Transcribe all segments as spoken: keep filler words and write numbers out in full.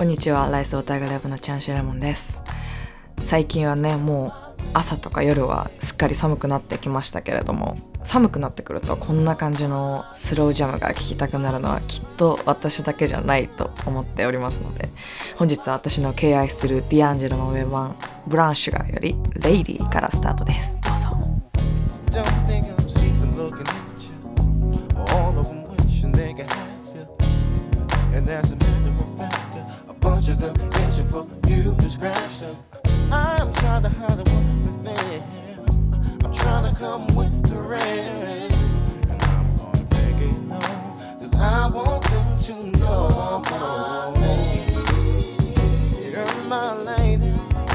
こんにちは、ライスオタイガラブのチャンシュレモンです。最近はね、もう朝とか夜はすっかり寒くなってきましたけれども、寒くなってくるとこんな感じのスロージャムが聴きたくなるのはきっと私だけじゃないと思っておりますので、本日は私の敬愛するディアンジェロのウェブ版ブラウンシュガーよりレイディーからスタートです。どうぞ。Don't think I'm sleeping looking at you. All of them wishing they could have you. And as a matter of fact, a bunch of them itching for you to scratch them. I'm trying to hide what we feel. I'm trying to come with the rain. And I'm gonna make it known, 'cause I want them to know I'm my lady. You're my lady.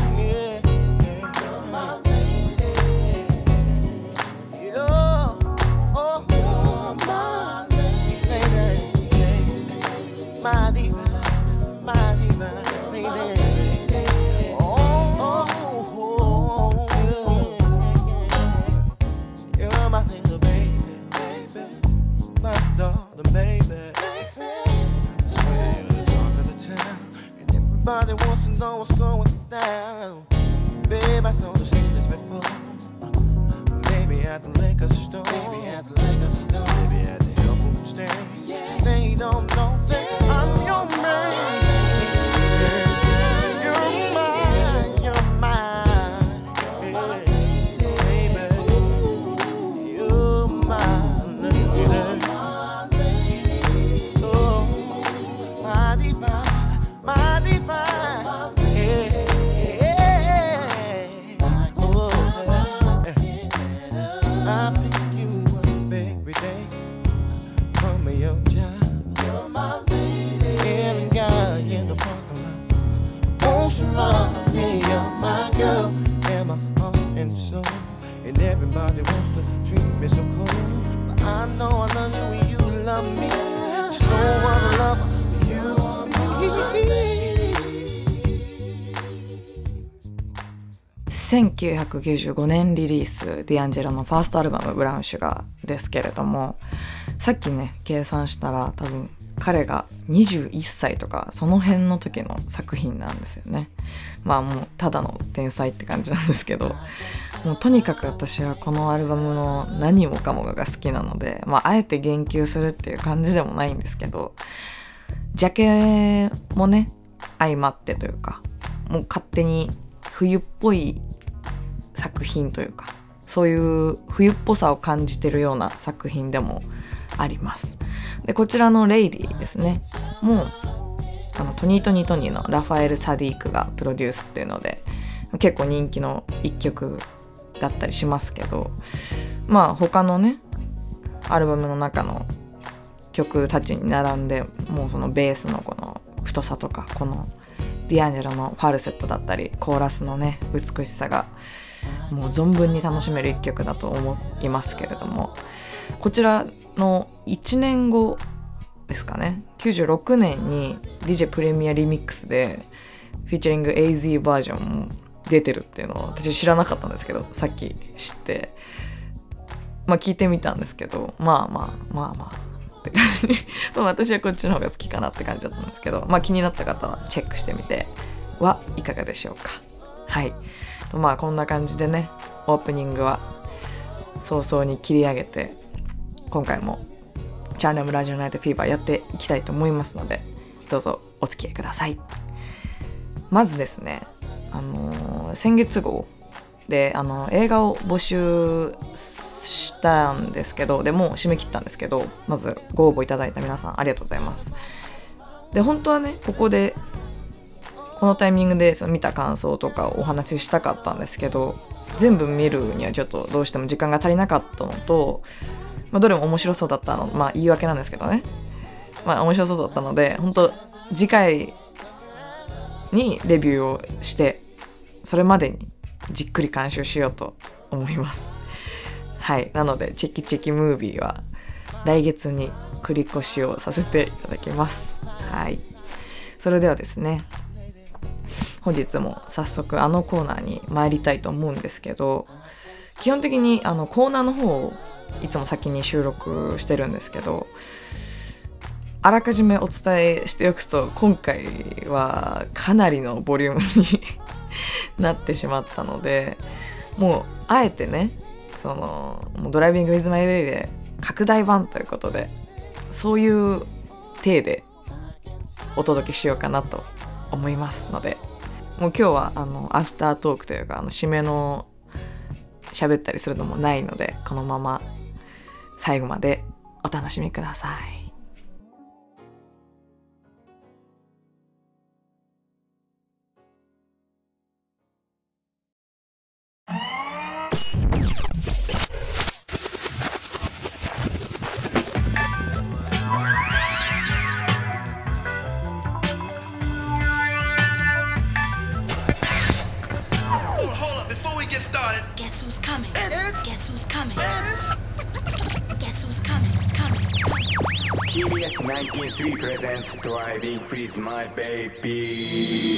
Everybody wants to know what's going down. Babe, I know you've seen this before. Maybe at the liquor store. Maybe at the liquor store. Maybe at the health food stand. Yeah. They don't know that I'm your man. You're mine, you're mine. Yeah. Baby, you're my lady. Oh, my divine, my divine. And everybody wants to treat me so cold, but I know I love you and you love me. There's no one love you. せんきゅうひゃくきゅうじゅうごねんリリース、ディアンジェロのファーストアルバムブラウンシュガーですけれども、さっきね計算したら多分彼がにじゅういっさいとかその辺の時の作品なんですよね。まあもうただの天才って感じなんですけど、もうとにかく私はこのアルバムの何もかもが好きなので、まああえて言及するっていう感じでもないんですけど、ジャケもね相まってというか、もう勝手に冬っぽい作品というか、そういう冬っぽさを感じてるような作品でもあります。でこちらのレイディですね、もうあのトニートニートニーのラファエル・サディークがプロデュースっていうので結構人気の一曲だったりしますけど、まあ他のねアルバムの中の曲たちに並んで、もうそのベースのこの太さとか、このディアンジェロのファルセットだったりコーラスのね美しさがもう存分に楽しめる一曲だと思いますけれども、こちらのいちねんごですかね、きゅうじゅうろくねんに ディージェー プレミアリミックスでフィーチャリング エーゼット バージョンも出てるっていうのを私知らなかったんですけど、さっき知ってまあ聞いてみたんですけど、まあまあまあまあって感じまあ私はこっちの方が好きかなって感じだったんですけど、まあ気になった方はチェックしてみてはいかがでしょうか。はいと、まあこんな感じでねオープニングは早々に切り上げて、今回もチャンネルラジオナイトフィーバーやっていきたいと思いますので、どうぞお付き合いください。まずですね、あのー、先月号であの映画を募集したんですけど、でもう締め切ったんですけど、まずご応募いただいた皆さんありがとうございます。で本当はねここでこのタイミングでその見た感想とかをお話ししたかったんですけど、全部見るにはちょっとどうしても時間が足りなかったのと、まあ、どれも面白そうだったの、まあ言い訳なんですけどね、まあ面白そうだったので、本当次回にレビューをして、それまでにじっくり監修しようと思います。はい、なのでチェキチェキムービーは来月に繰り越しをさせていただきます。はい、それではですね、本日も早速あのコーナーに参りたいと思うんですけど、基本的にあのコーナーの方をいつも先に収録してるんですけど、 あらかじめお伝えしておくと、今回はかなりのボリュームになってしまったので、もうあえてね、そのもうドライビングウィズマイウェイで拡大版ということで、そういう体でお届けしようかなと思いますので、もう今日はあのアフタートークというか、あの締めの喋ったりするのもないので、このまま最後までお楽しみください。 Guess who's coming? Guess who's coming? Guess who's coming? Coming. ティービーエスナインティーンスリー presents Driving Please My Baby。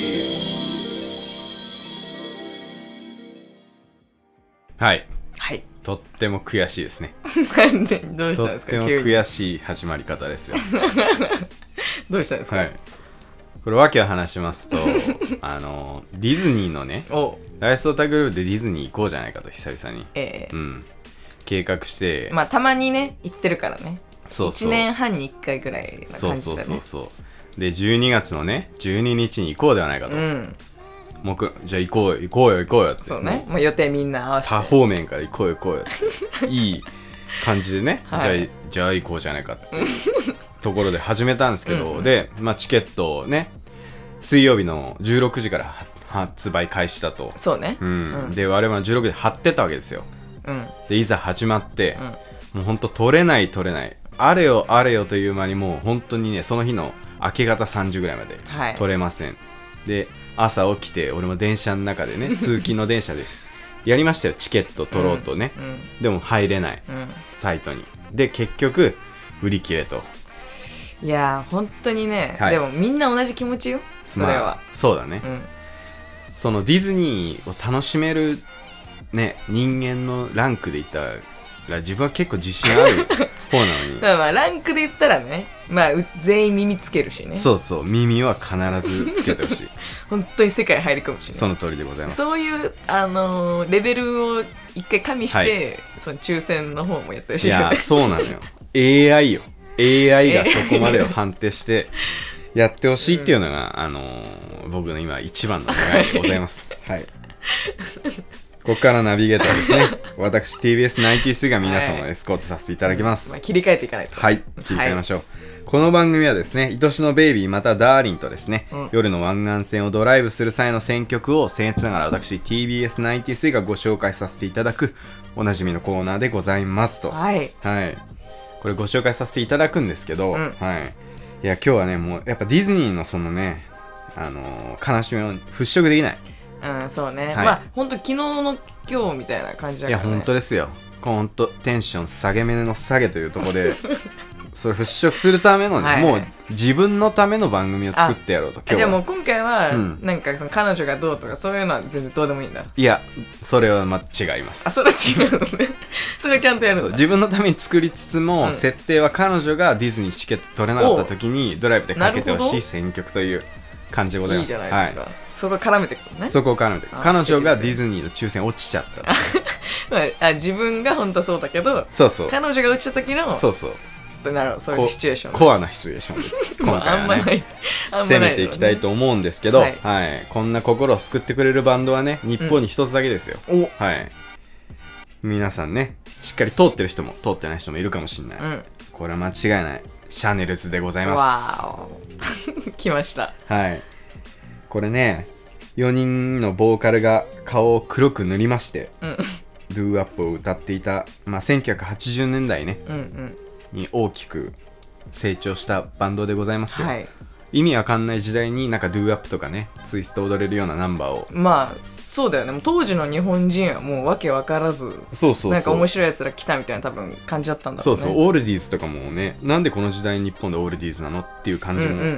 はい、 はい。 とっても悔しいですね。 でどうしたんですか？ とっても急に悔しい始まり方ですよ。 どうしたんですか？ はい、これ訳を話しますとあのディズニーのね、 おライスオタグループでディズニー行こうじゃないかと久々に、 えーうん、計画して、 まあたまにね行ってるからね。 そうそういちねんはんにいっかいぐらいな感じだね。 そうそうそうそうでじゅうにがつのねじゅうににちに行こうではないかと、うん、もうじゃあ行こう行こうよ行こうよって、 そうね、もう予定みんな合わせて多方面から行こうよ行こうよっていい感じでね、 はい、 じゃあじゃあ行こうじゃないかってところで始めたんですけど、うん、で、まあ、チケットをね水曜日のじゅうろくじから発売開始だと。 そうね、 うんうん、で我々はじゅうろくじで貼ってたわけですよ、うん、でいざ始まって、うん、もうほんと取れない取れないあれよあれよという間にもう本当にねその日の明け方さんじぐらいまで取れません、はい、で朝起きて俺も電車の中でね通勤の電車でやりましたよチケット取ろうとね、うんうん、でも入れない、うん、サイトにで結局売り切れと。 いやー本当にね、はい、でもみんな同じ気持ちよそれは、まあ、 そうだね、うん、そのディズニーを楽しめるね人間のランクで言ったら自分は結構自信ある方なのにまあまあランクで言ったらね、まあ全員耳つけるしね。 そうそう耳は必ずつけてほしい本当に世界入り込むしね。 その通りでございます。 そういうあのー、レベルを一回加味して、はい、その抽選の方もやってほしいよね。 いやそうなのよエーアイ よエーアイ がそこまでを判定してやってほしいっていうのが、うん、あのー、僕の今一番の願いでございますはいここからナビゲーターですね私 ティービーエスナインティースリー が皆様をエスコートさせていただきます、 はい、まあ、切り替えていかないと。 はい切り替えましょう、はい、この番組はですね愛しのベイビーまたダーリンとですね、うん、夜の湾岸線をドライブする際の選曲を僭越ながら私 ティービーエスナインティースリー がご紹介させていただくおなじみのコーナーでございますと。 はい、はい、 これご紹介させていただくんですけど、うん、はい、いや今日はねもうやっぱディズニーのそのねあのー、悲しみを払拭できない。 うんそうね、はい、まあほんと昨日の今日みたいな感じだからね。 いやほんとですよ。ほんとテンション下げ目の下げというところでそれ払拭するためのね、はいはい、もう自分のための番組を作ってやろうと今日は。 じゃあもう今回は、うん、なんかその彼女がどうとかそういうのは全然どうでもいいんだ。 いやそれはま違います。 あそれは違うのねそれちゃんとやるんだ。 自分のために作りつつも、うん、設定は彼女がディズニーチケット取れなかった時にドライブでかけてほしい選曲という感じでございます。 いいじゃないですか、はい、そこ絡めてくるね。 そこを絡めてくる。彼女がディズニーの抽選落ちちゃったとあ自分が本当はそうだけどそうそう彼女が落ちた時のそうそうなるほどそういうシチュエーション、ね、 コアなシチュエーションで今回は、ね、あんまない攻めていきたいと思うんですけど、はいはい、こんな心を救ってくれるバンドはね日本に一つだけですよ、うん、はい、皆さんねしっかり通ってる人も通ってない人もいるかもしれない、うん、これは間違いないシャネルズでございます。 わー来ました。 はいこれねよにんのボーカルが顔を黒く塗りまして、うん、ドゥーアップを歌っていた、まあ、せんきゅうひゃくはちじゅうねんだいね、うんうん、に大きく成長したバンドでございますよ、はい、意味わかんない時代になんかドゥーアップとかねツイスト踊れるようなナンバーをまあそうだよね。もう当時の日本人はもうわけわからずそうそうそうなんか面白いやつら来たみたいな多分感じだったんだろうね。 そうそうオールディーズとかもねなんでこの時代に日本でオールディーズなのっていう感じの、うんうんうんうん、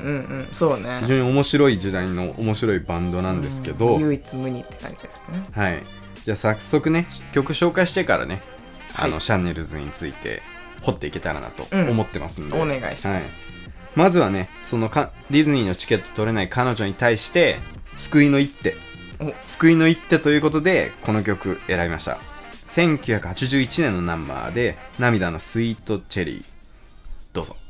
そうね非常に面白い時代の面白いバンドなんですけど、 うん、唯一無二って感じですね。 はいじゃあ早速ね曲紹介してからね、はい、あのシャネルズについて掘っていけたらなと思ってますんで、 うん、お願いします、はい、 まずはねそのかディズニーのチケット取れない彼女に対して救いの一手救いの一手ということでこの曲選びました。せんきゅうひゃくはちじゅういちねんのナンバーで涙のスイートチェリー、どうぞ。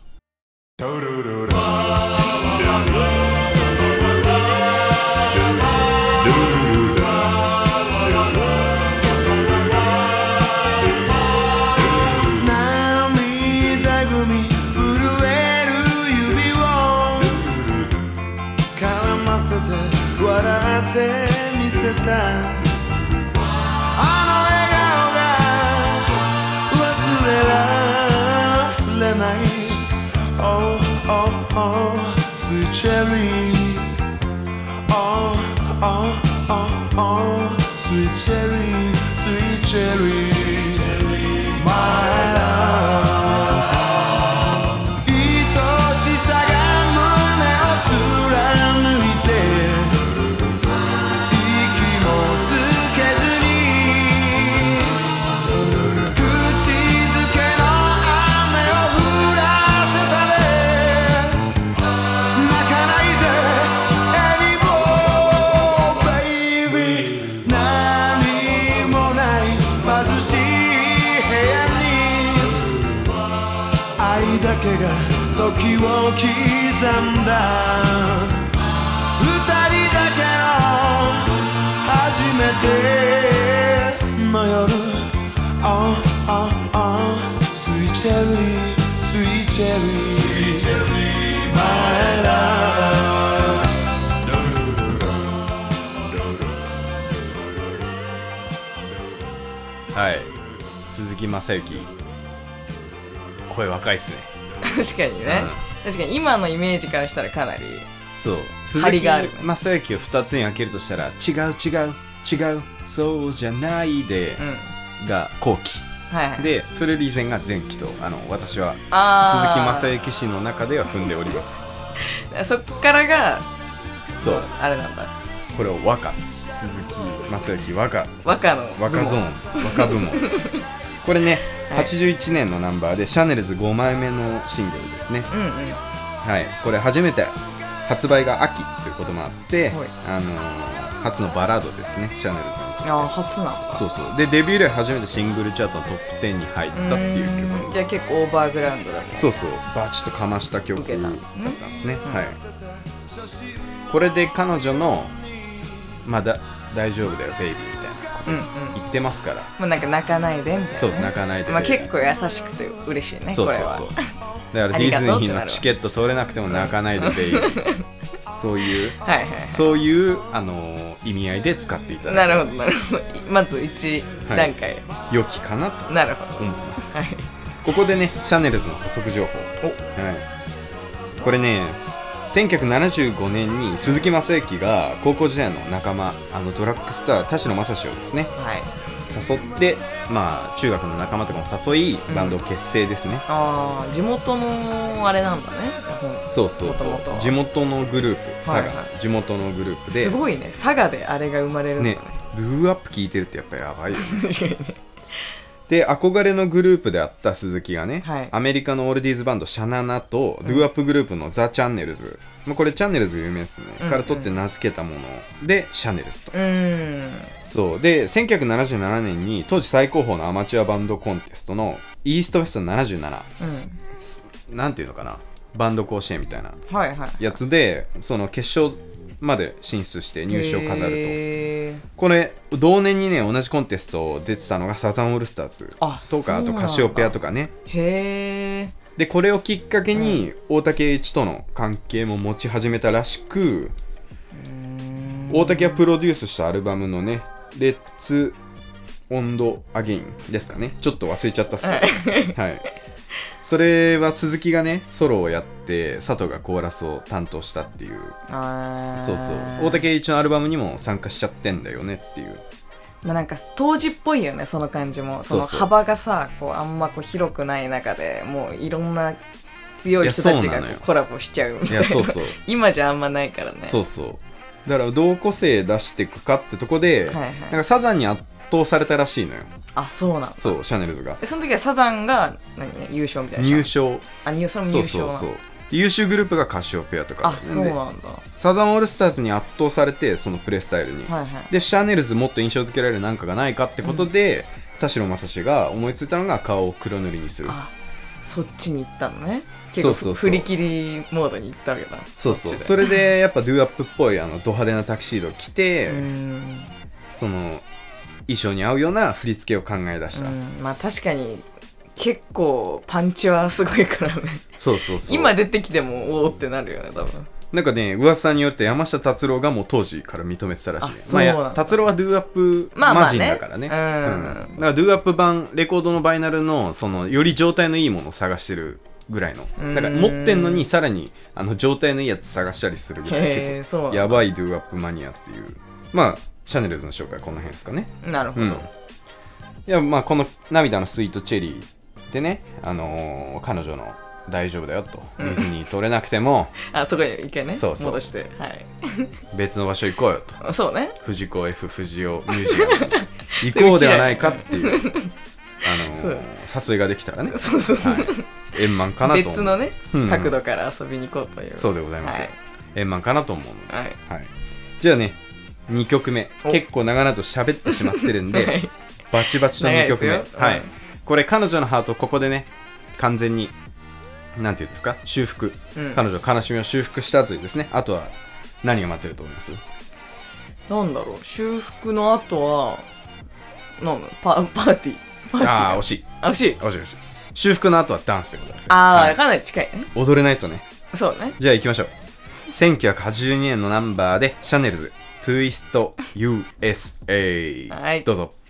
時を刻んだ二人だけの初めての夜 Oh oh oh Sweet cherry Sweet cherry My love はい、鈴木雅之声若いっすね。 確かにね、うん、確かに今のイメージからしたらかなりそう張りがある。 鈴木雅之をふたつに分けるとしたら違う違う違うそうじゃないで、うん、が後期、はいはい、でそれ以前が前期とあの私は鈴木雅之氏の中では踏んでおります。 そっからがそうあれなんだ、 これを和歌鈴木雅之和歌和歌の和歌ゾーン和歌部門これね、はい、はちじゅういちねんのナンバーでシャネルズごまいめのシングルですね、うんうん、はい、これ初めて発売が秋ということもあって、はい、あのー、初のバラードですね、シャネルズにとって。 あ、初なんだ。 そうそう。でデビュー以来初めてシングルチャートのトップじゅうに入ったっていう曲。 じゃあ結構オーバーグラウンドだね。 そうそう、バチッとかました曲だったんですね、うん、はい。これで彼女のまだ大丈夫だよベイビーみたいなこと言ってますから、 もうなんか泣かないでみたいな、ね、 そう泣かないで、 まあ、結構優しくて嬉しいね。 そうそうそう、これはだからディズニーのチケット取れなくても泣かないでベイビーそういう、はいはいはい、そういう、あのー、意味合いで使っていただいて、 なるほどなるほど、まずいち段階、 はい、良きかなと思いなるほどます、はい、ここでねシャネルズの補足情報、はい、これねせんきゅうひゃくななじゅうごねんに鈴木雅之が高校時代の仲間あのドラッグスター田代正史をですね、はい、誘って、まあ、中学の仲間とかも誘いバンドを結成ですね、うん、あ地元のあれなんだね、 うん、そうそうそう、元々地元のグループ佐賀、はいはい、地元のグループですごいね、佐賀であれが生まれるんだね。ね、 ドゥーアップ聴いてるってやっぱやばいよねで憧れのグループであった鈴木がね、はい、アメリカのオールディーズバンドシャナナと、うん、ドゥーアップグループのザ・チャンネルズ、まあ、これチャンネルズ有名ですね、うんうん、から取って名付けたものでシャネルズと、うん、そうでせんきゅうひゃくななじゅうななねんに当時最高峰のアマチュアバンドコンテストのイーストフェストななじゅうなな、うん、なんていうのかな、バンド甲子園みたいなやつで、はいはい、その決勝まで進出して入賞を飾ると。これ同年にね同じコンテスト出てたのがサザンオールスターズとか あ, あとカシオペアとかね。へー。でこれをきっかけに、うん、大竹栄一との関係も持ち始めたらしく、大竹がプロデュースしたアルバムのねレッツオンドアゲインですかね、ちょっと忘れちゃったっすけどはい、それは鈴木がねソロをやって佐藤がコーラスを担当したっていう、あそうそう大竹栄一のアルバムにも参加しちゃってんだよねっていう、 まあ、なんか当時っぽいよね、その感じも。その幅がさこうあんまこう広くない中でもういろんな強い人たちがコラボしちゃうみたいな。いやそうそう今じゃあんまないからね。 そうそうだからどう個性出していくかってとこで、はいはい、なんかサザンに圧倒されたらしいのよ。 あ、そうなんだ。 そうシャネルズが。 その時はサザンが何優勝みたいな。 入賞。 あ、入賞入賞。 そうそうそう優秀グループがカシオペアとかあそうなんだ。 サザンオールスターズに圧倒されてそのプレースタイルに、 はいはい、 でシャネルズもっと印象付けられるなんかがないかってことで、うん、田代正史が思いついたのが顔を黒塗りにする。あそっちに行ったのね。結構そうそうそう振り切りモードに行ったわけだ。 そうそう そ, それでやっぱドゥアップっぽいあのド派手なタキシードを着てその衣装に合うような振り付けを考え出した。うんまあ確かに結構パンチはすごいからね。 そうそうそう今出てきてもおおってなるよね多分。 なんかね噂によると山下達郎がもう当時から認めてたらしい、ね、まあ達郎はドゥアップマジンだからね、まあまあね、うん、うん、だからドゥアップ版レコードのバイナルのそのより状態のいいものを探してるぐらいのだから持ってんのにさらにあの状態のいいやつ探したりするぐらい結構やばいドゥアップマニアっていうまあシャネルズの紹介はこの辺ですかね。 なるほど、うん、いやまあこの涙のスイートチェリーでね、あのー、彼女の大丈夫だよと、うん、水に取れなくてもあそこに一回ねそうそう戻して、はい、 別の場所行こうよとそうね藤子 F 不二雄ミュージアムに行こうではないかっていうあのー、誘いができたらねそうそう、はい、 円満かなと思う別のね、うん、角度から遊びに行こうというそうでございます、はい、円満かなと思うので、 はいはい、じゃあねにきょくめ結構長々と喋ってしまってるんで、はい、バチバチのにきょくめ、はい、これ彼女のハートここでね完全になんていうんですか修復、うん、彼女の悲しみを修復した後にですねあとは何が待ってると思います？ なんだろう修復の後はなんだパ, パーティーパーティーああ惜しい惜しい惜しい惜しい修復の後はダンスでございます。 ああ、はい、かなり近いね。 踊れないとね。 そうね。 じゃあ行きましょう。せんきゅうひゃくはちじゅうにねんのナンバーでシャネルズツイスト ユーエスエー、はい、どうぞ。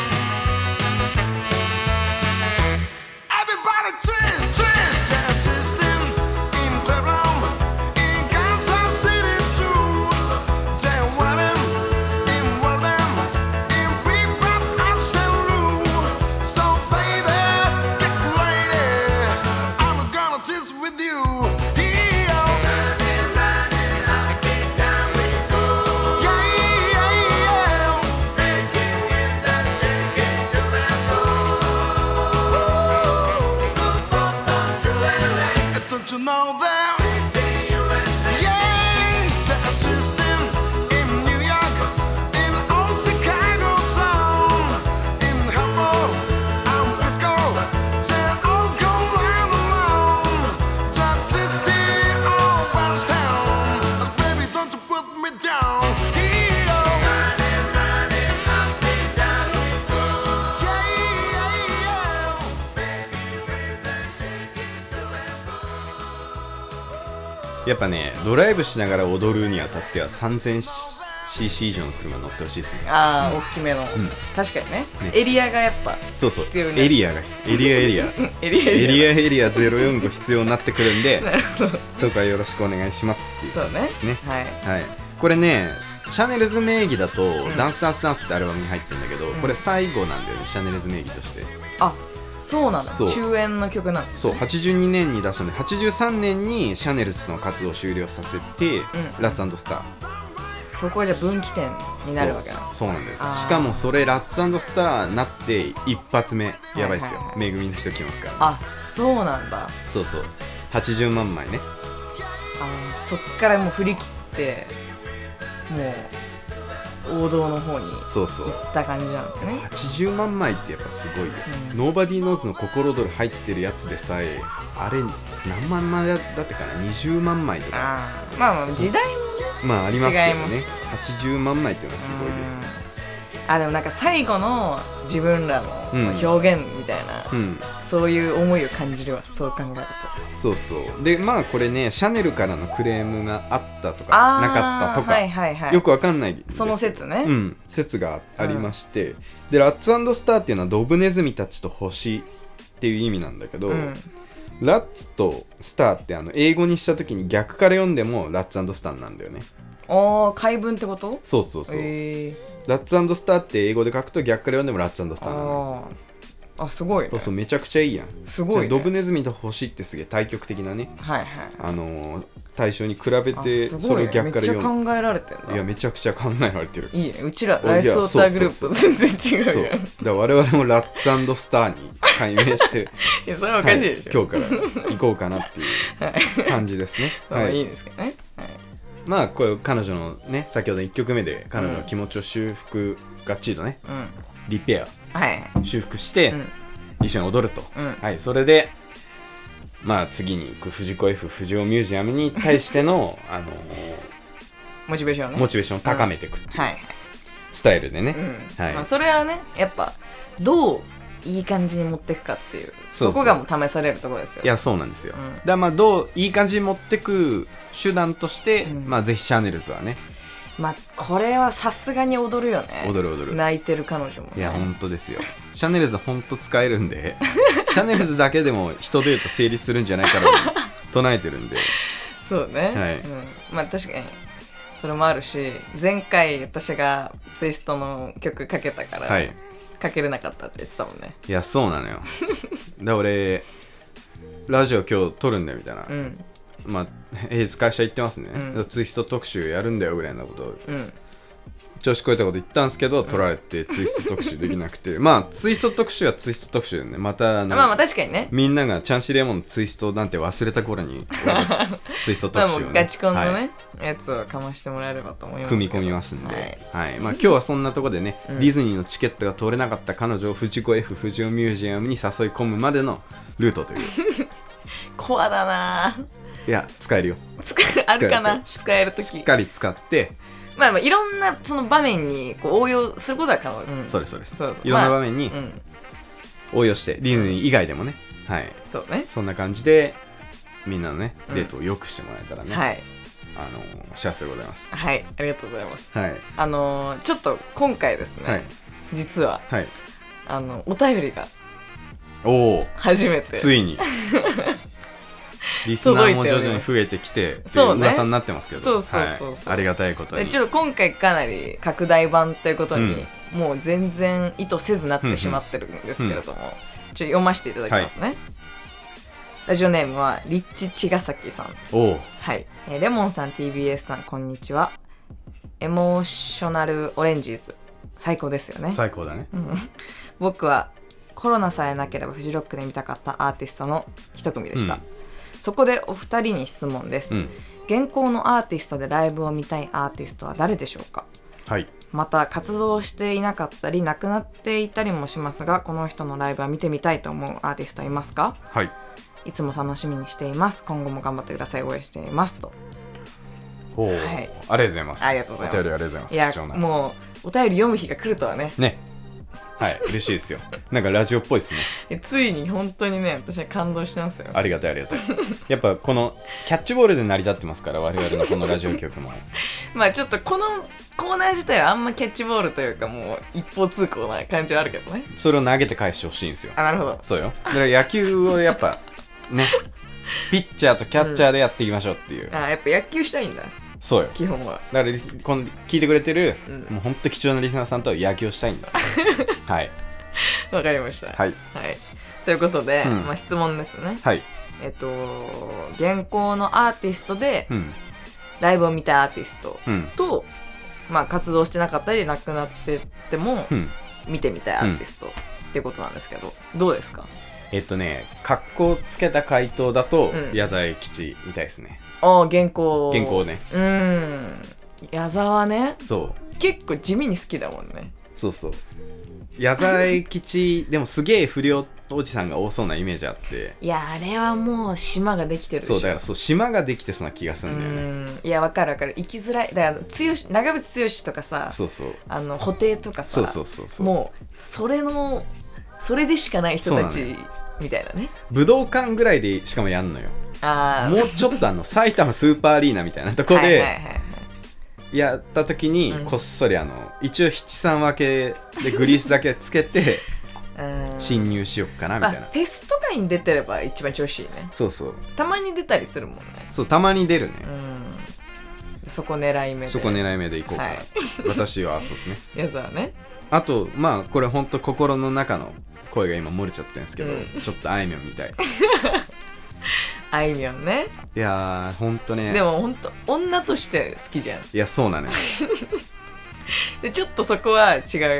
やっぱねドライブしながら踊るにあたっては さんぜんシーシー 以上の車乗ってほしいですね。 ああ、うん、大きめの、うん、確かに ね, ねエリアがやっぱそうそう必要になる。エリアがエリアエリアエリアエリアエリアゼロよんご必要になってくるんでなるほどそこはよろしくお願いしますっていう感じですね。 そうね、 はい、はい、これねシャネルズ名義だと、うん、ダンスダンスダンスってアルバムに入ってるんだけど、うん、これ最後なんだよねシャネルズ名義として。 あそうなんだ。終焉の曲なんです、 ね、そうはちじゅうにねんに出したんではちじゅうさんねんにシャネルズの活動を終了させて、うん、ラッツ&スターそこはじゃあ分岐点になるわけな。 そう、そうなんです。しかもそれラッツ&スターになって一発目やばいっすよ、はいはいはい、めぐみの人来ますから、ね、 あそうなんだ。 そうそうはちじゅうまんまいね。 あそっからもう振り切ってもう王道の方に行った感じなんですね。 はちじゅうまんまいってやっぱすごいよ、うん、ノーバディーノーズの心躍る入ってるやつでさえあれ何万枚だってかなにじゅうまんまいとか。 あまあまあ時代もねまあありますけどねはちじゅうまんまいっていうのはすごいですよ。 あでもなんか最後の自分らの表現みたいな、うん、そういう思いを感じるわそう考えると。 そうそうでまあこれねシャネルからのクレームがあったとかなかったとか、 はいはいはい、 よくわかんないその説ね、 うん、説がありまして、うん、でラッツ&スターっていうのはドブネズミたちと星っていう意味なんだけど、うん、ラッツとスターってあの英語にした時に逆から読んでもラッツ&スターなんだよね。 ああ解文ってこと？ そうそうそう、 えー、 ラッツ&スターって英語で書くと逆から読んでもラッツ&スターなの。 あすごいね。 そうそうめちゃくちゃいいやん。 すごいね。 ドブネズミと星ってすげえ対極的なね、 はいはい、 あのー、対象に比べてそれを逆から読む。めっちゃ考えられてるな。 いやめちゃくちゃ考えられてる。 いいね。うちらライスウォーターグループと全然違うよ。 そうだから我々もラッツ&スターに解明していやそれはおかしいでしょ、 はい、今日から行こうかなっていう感じですねはい、いいんですけどね、はい、 まあこれ彼女のね先ほどいっきょくめで彼女の気持ちを修復がっちりとね、うん、リペア、はい、修復して、うん、一緒に踊ると、うん、はい、それでまあ次に行く藤子 F 不二雄ミュージアムに対してのあのー、 モチベーションねモチベーションを高めていくっていう、 うんはい、 スタイルでね、 うんはいまあ、それはねやっぱどういい感じに持っていくかっていうそこがもう試されるところですよ。 いやそうなんですよ、うん、だからまあどういい感じに持っていく手段として、うん、まあぜひシャネルズはねまあこれはさすがに踊るよね。 踊る踊る泣いてる彼女も、ね、 いや本当ですよシャネルズ本当使えるんでシャネルズだけでも人デート成立するんじゃないかなと唱えてるんでそうね、はいうん、まあ確かにそれもあるし前回私がツイストの曲かけたから、はい、かけれなかったって言ってたもんね。 いやそうなのよだ俺ラジオ今日撮るんだよみたいな、うん、まあ平日会社行ってますね、うん、ツイスト特集やるんだよぐらいなことを、うん、調子こいたこと言ったんですけど、うん、撮られてツイスト特集できなくてまあツイスト特集はツイスト特集でねまたあのまあまあ確かにねみんながチャンシレモンのツイストなんて忘れた頃にツイスト特集を、ね、 まあ、ガチコンのね、はい、やつをかましてもらえればと思います組み込みますんで、はいはい、まあ、今日はそんなとこでね、うん、ディズニーのチケットが取れなかった彼女を藤子 F 不二雄ミュージアムに誘い込むまでのルートというコアだないや使えるよ使えるあるかな使えるときしっかり使ってまあまあいろんなその場面にこう応用することは可能、 うん、そうですそうですそうそういろんな場面に応用して、まあうん、ディズニー以外でもね、はいそうねそんな感じでみんなのねデートを良くしてもらえたらね、 うん、はいあの幸せでございます。 はいありがとうございます。 はいあのー、ちょっと今回ですね、はい、実は、はい、あのお便りがお初めてついにリスナーも徐々に増えてきてそう、ね、噂になってますけどそうそうそうそう、 はい、ありがたいことにちょっと今回かなり拡大版ということに、うん、もう全然意図せずなってしまってるんですけれども、うんうん、ちょっと読ませていただきますね、はい、ラジオネームはリッチ茅ヶ崎さんです。 おはい、えー、レモンさん ティービーエス さんこんにちは。エモーショナルオレンジーズ最高ですよね。 最高だね、うん、 僕はコロナさえなければフジロックで見たかったアーティストの一組でした、うん、そこでお二人に質問です、うん、現行のアーティストでライブを見たいアーティストは誰でしょうか。 はい。 また活動していなかったり亡くなっていたりもしますがこの人のライブは見てみたいと思うアーティストはいますか。 はい。 いつも楽しみにしています。今後も頑張ってください。応援していますと。 ほう、はい、ありがとうございます。 ありがとうございます。 お便りありがとうございます。 いやもうお便り読む日が来るとはね。 ね。はい嬉しいですよ。なんかラジオっぽいですね。 ついに本当にね私は感動してますよ。 ありがたいありがたい。やっぱこのキャッチボールで成り立ってますから我々のこのラジオ局も。 まあちょっとこのコーナー自体はあんまキャッチボールというかもう一方通行な感じはあるけどね。 それを投げて返してほしいんですよ。 あなるほど。 そうよ。だから野球をやっぱねピッチャーとキャッチャーでやっていきましょうっていう。 うん、あやっぱ野球したいんだ。 そうよ基本は。 だからこの聞いてくれてる、うん、もうほんと貴重なリスナーさんと野球をしたいんですよ。はいわかりました。 はい、はい、 ということで、うんまあ、質問ですね。 はいえっと現行のアーティストで、うん、ライブを見たいアーティストと、うんまあ、活動してなかったりなくなってっても、うん、見てみたいアーティスト、うん、っていうことなんですけどどうですか。 えっとね格好つけた回答だと、うん、矢沢永吉みたいですね。 ああ現行現行ねうん矢沢ね。 そう結構地味に好きだもんね。 そうそう矢沢永吉でもすげえ不良おじさんが多そうなイメージあって。 いやあれはもう島ができてるでしょ。 そうだからそう島ができてそうな気がするんだよね。 うんいやわかるわかる生きづらいだから剛長渕剛とかさそうそうあの布袋とかさそうそうそうそうもうそれのそれでしかない人たちみたいなね。 武道館ぐらいでしかもやんのよ。 あもうちょっとあの埼玉スーパーアリーナみたいなとこで、はいはいはいはいやった時にこっそりあの、うん、一応七三分けでグリースだけつけて侵入しよっかなみたいな。 フェスとかに出てれば一番調子いいね。 そうそうたまに出たりするもんね。 そうたまに出るね。 うんそこ狙い目でそこ狙い目でいこうかな、はい、私はそうですね。 やつはねあとまあこれほんと心の中の声が今漏れちゃってるんですけど、うん、ちょっとあいみょんみたい。 あいみょんね。 いやーほんとねでもほんと女として好きじゃん。 いやそうなのよ。 でちょっとそこは違うよ。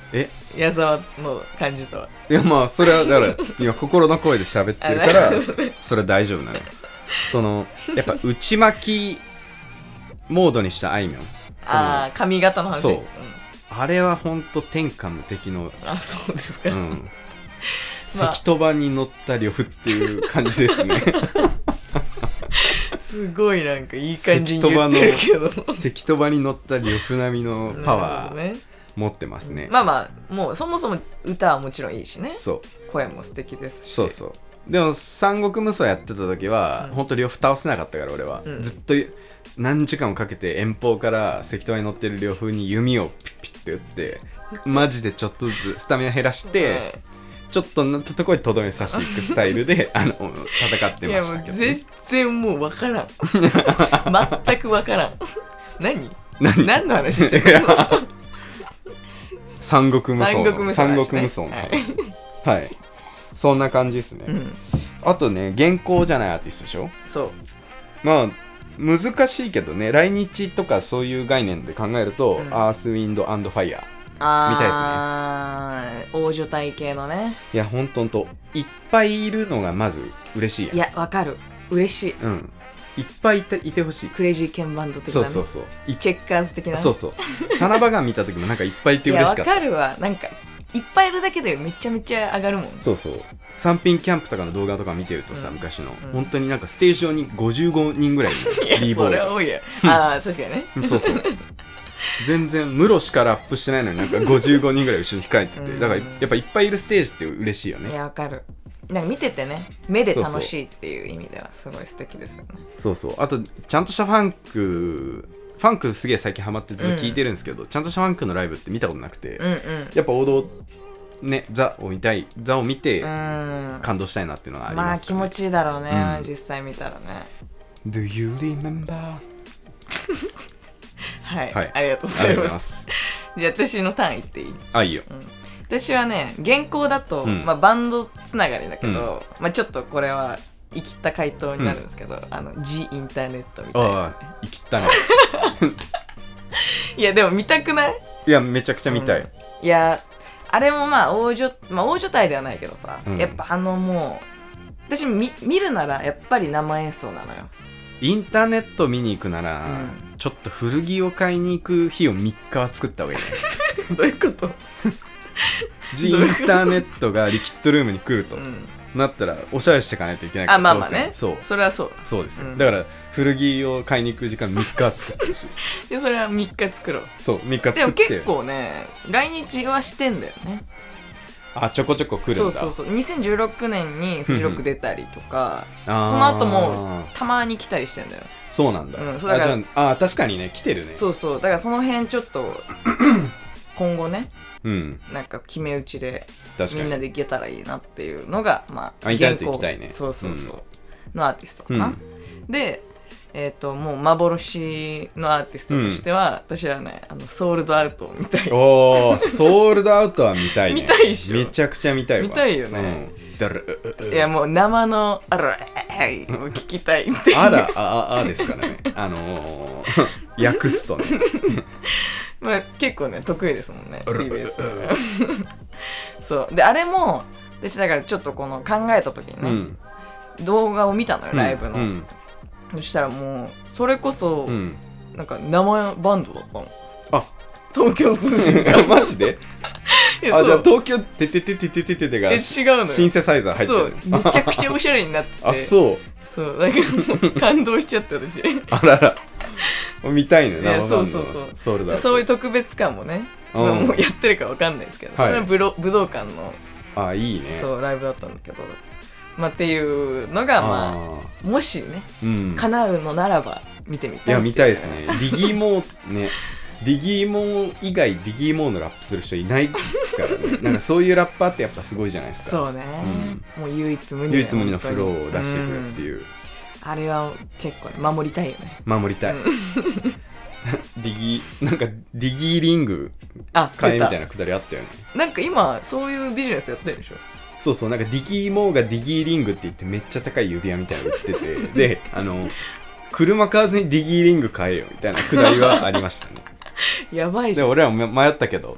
え矢沢の感じとは。 いやまあそれはだから今心の声で喋ってるからそれは大丈夫なのよ。そのやっぱ内巻きモードにしたあいみょん、 ああ髪型の話。 そう、 うん、 あれはほんと天下無敵の、 あそうですか、 うんまあ関戸場に乗った呂布っていう感じですねすごいなんかいい感じに言ってるけど関戸場に乗った呂布並みのパワー、 ね、 持ってますね。 まあまあもうそもそも歌はもちろんいいしね、 そう声も素敵ですし、 そうそうでも三国無双やってた時は、うん、ほんと呂布倒せなかったから俺は、うん、ずっと何時間もかけて遠方から関戸場に乗ってる呂布に弓をピッピッて打ってマジでちょっとずつスタミナ減らして、うんちょっとなったところにとどめさしいくスタイルであの戦ってましたけど、ね、 いやもう全然もう分からん全く分からん何何何の話してるの三国無双の三国無双のはい、 はい、そんな感じですね、うん、あとね現行じゃないアーティストでしょ。 そうまあ難しいけどね来日とかそういう概念で考えると、うん、アースウィンド&ファイヤーあみたいですね。大所帯系のね。 いやほんとほんといっぱいいるのがまず嬉しいやん。 いやわかる嬉しい。 うんいっぱいいていてほしい。 クレイジーケンバンド的な、ね、 そうそうそうチェッカーズ的な、ね、 そうそうサナバガン見た時もなんかいっぱいいて嬉しかった。 いやわかるわなんかいっぱいいるだけでめちゃめちゃ上がるもん、ね、 そうそう三品キャンプとかの動画とか見てるとさ、うん、昔の、 うん、 本当になんかステージ上にごじゅうごにんぐらいの B ボーイそれは多いやああ確かにねそうそう全然ムロしかラップしてないのになんかごじゅうごにんぐらい後ろに控えててだからやっぱいっぱいいるステージって嬉しいよね。 いやわかるなんか見ててね目で楽しいっていう意味ではすごい素敵ですよね。 そうそうあとちゃんとしたファンクファンクすげえ最近ハマってずっと聞いてるんですけど、うん、ちゃんとしたファンクのライブって見たことなくて、 うんうん、 やっぱ王道ねザを見たいザを見て感動したいなっていうのがあります、ね、 まあ気持ちいいだろうね、 うん、 実際見たらね。 Do you remember はい、 はい、 ありがとうございます。じゃあ私のターン言っていい？ あいいよ、 うん、私はね現行だと、うんまあ、バンドつながりだけど、うんまあ、ちょっとこれは生きった回答になるんですけど、うん、あの G インターネットみたいな、ね、 生きったねいやでも見たくない？ いやめちゃくちゃ見たい、 うん、いやあれもまあ大所、まあ、大所帯ではないけどさ、うん、やっぱあのもう私 見, 見るならやっぱり生演奏なのよ。 インターネット見に行くなら、 うん、 ちょっと古着を買いに行く日をみっかは作った方がいいねどういうこと G インターネットがリキッドルームに来ると、うん、なったらおしゃれしていかないといけないから。 あまあまあねそうそれはそうそうですよ、 うん、 だから古着を買いに行く時間みっかは作ってほしいでそれはみっか作ろう。 そうみっか作って。 でも結構ね来日はしてんだよね。 あちょこちょこ来るんだ。 そうそうそうにせんじゅうろくねんにフジロック出たりとかその後もたまに来たりしてんだよ。 そうなんだ、 うん、そうだからあじゃああ確かにね来てるね。 そうそうだからその辺ちょっと今後ね、 うん、 なんか決め打ちでみんなで行けたらいいなっていうのがまあインターネット行きたいね。 そうそうそう、うん、のアーティストかな、うん、でえっ、ー、ともう幻のアーティストとしては、うん、私はねあのソールドアウトを見たい。 おーソールドアウトは見たいね。 見たいでしょ。めちゃくちゃ見たいわ。 見たいよね、 うん、 いやもう生のあらはい聞きたいってあらあああですからねあのー、訳すとねまあ結構ね得意ですもんね ティービーエス そうであれも私だからちょっとこの考えた時にね、うん、動画を見たのよライブの、うんうんそしたらもうそれこそ、うん、なんか生バンドだったの。 あ東京通信がマジであじゃあ東京ててててててててがえ違うのよ。 シンセサイザー入ってる。 そうめちゃくちゃおしゃれになっててあそうそうだからもう感動しちゃった私あらら見たいね生バンドそうそうそうソウルだそういう特別感もね、うんまあ、もうやってるかわかんないですけど、はい、それは武道、武道館のあいいねそうライブだったんだけどまあ、っていうのがまあもしね、うん、叶うのならば見てみたい。 いや見たいですね。ディギーモーねディギーモー以外ディギーモーのラップする人いないですからね。なんかそういうラッパーってやっぱすごいじゃないですか。 そうね、うん、もう唯一無二唯一無二のフローを出してくるっていう、うん、 あれは結構、ね、守りたいよね。 守りたい、うん、ディギーなんかディギーリング買えみたいなくだりあったよね。 なんか今そういうビジネスやってるでしょ。 そうそうなんかディギーモーがディギーリングって言ってめっちゃ高い指輪みたいなの売っててであの車買わずにディギーリング買えよみたいなくだりはありましたねやばいじゃん。 で俺は迷ったけど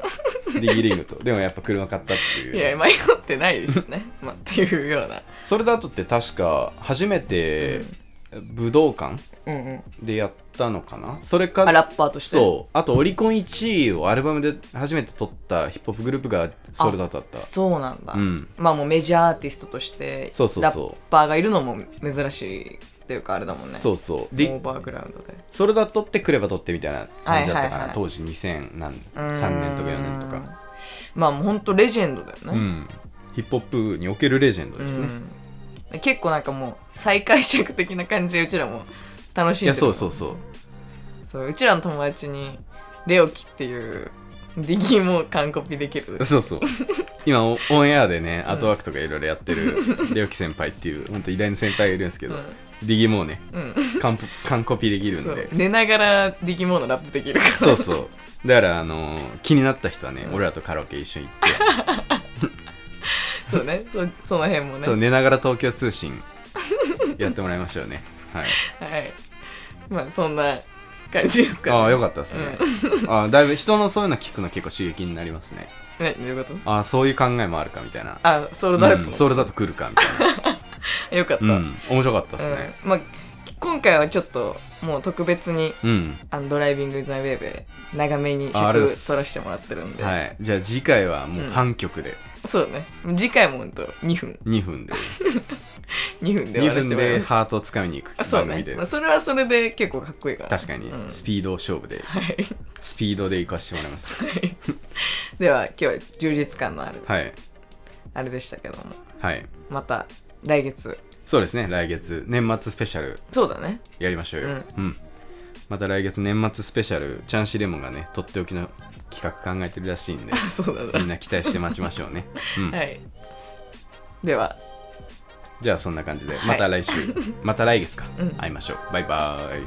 ディギーリングとでもやっぱ車買ったっていう。 いや迷ってないですね、まあ、っていうような。 それだとって確か初めて武道館うんうんでやったのかな、それかあラッパーとして。 そうあとオリコンいちいをアルバムで初めて撮ったヒップホップグループがソールドアウトだった。 そうなんだ、 うんまあもうメジャーアーティストとしてそうそうそうラッパーがいるのも珍しいというかあれだもんね。 そうそうオでーバーグラウンドでそれだとってくれば撮ってみたいな感じだったかな、 はいはいはい当時にせんさんねんとかよねんとか。 まあもうほんとレジェンドだよね、 うんヒップホップにおけるレジェンドですね、 うん、結構なんかもう再解釈的な感じでうちらも楽しんでる。 いやそうそうそうそううちらの友達にレオキっていうディギーも完コピできる。 そうそう今オオンエアでねアートワークとかいろいろやってるレオキ先輩っていう本当偉大な先輩がいるんですけど、 うんディギもね、 うん、 完完コピできるんそうで寝ながらディギーモーのラップできるから。 そうそうだからあのー気になった人はね、うん、俺らとカラオケ一緒に行ってそうね そ, その辺もねそう寝ながら東京通信やってもらいましょうねはいはいまあそんな感じですかね。 ああよかったですね、うん、あだいぶ人のそういうの聞くの結構刺激になりますね。 ねどういうこと？ ああそういう考えもあるかみたいな。 あソールドアウト、 うん、ソールドアウト来るかみたいなよかった、 うん、面白かったですね、 うんまあ、今回はちょっともう特別に、 うん、 あのドライビング・イズ・マイ・ウェイで長めに尺取らせてもらってるんで、 はい、じゃあ次回はもう半曲で、 うん、そうね次回もほんとにふんにふんでにふんで終わらせてもらいにふんでます。 ハートをつかみに行くそうね、 番組で、 まあ、それはそれで結構かっこいいから確かに、 うん、 スピード勝負で、 はい、 スピードで行かせてもらいますでは今日は充実感のある、 はいあれでしたけども、 はいまた来月そうですね来月年末スペシャルそうだねやりましょうよ、 うんうん、また来月年末スペシャルチャンシレモンがねとっておきの企画考えてるらしいんでそうだなみんな期待して待ちましょうね、うん、 はいではじゃあそんな感じではいまた来週、また来月か、 うん会いましょう。バイバーイ。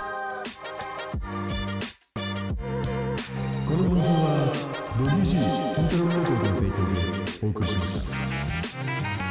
この放送はドリュージーセントラルレコードの提供でお送りしました。